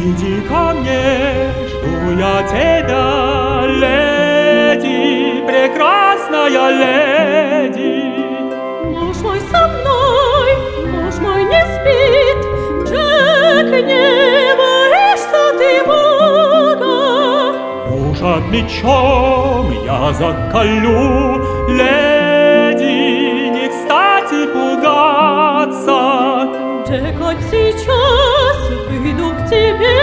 Иди ко мне, жду я тебя, леди, прекрасная леди. Муж мой со мной, муж мой не спит, Джек, не боишься ты Бога? Мужа мечом я заколю, леди, не кстати пугаться. Джек, хоть сейчас выйду к тебе,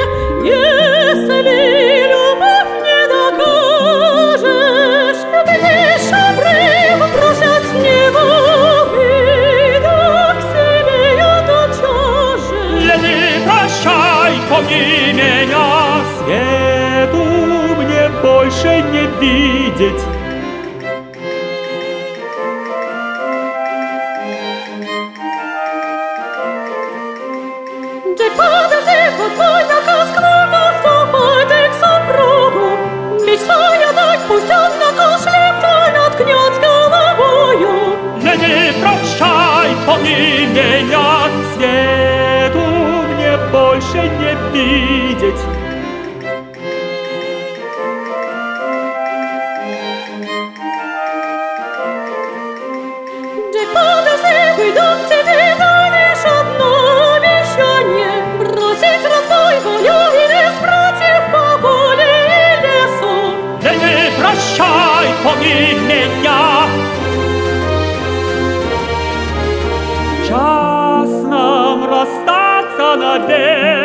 если любовь не докажешь, видишь обрыв, бросят с него, выйду к себе я тотчас же. Леди, прощай, помни меня, свету мне больше не видеть. Джек, подожди, вот мой наказ к Богу, ступай ты к супругу. Меч свой отдай, пусть он на кол шлем твой наткнет с головою. Леди, прощай, помни меня, свету мне больше не видеть. Джек, подожди, выйду к тебе, дай лишь одно обещание, бросить разбой, волю и лес, братьев по поле и лесу. Леди, прощай, помни меня. Час нам расстаться навек.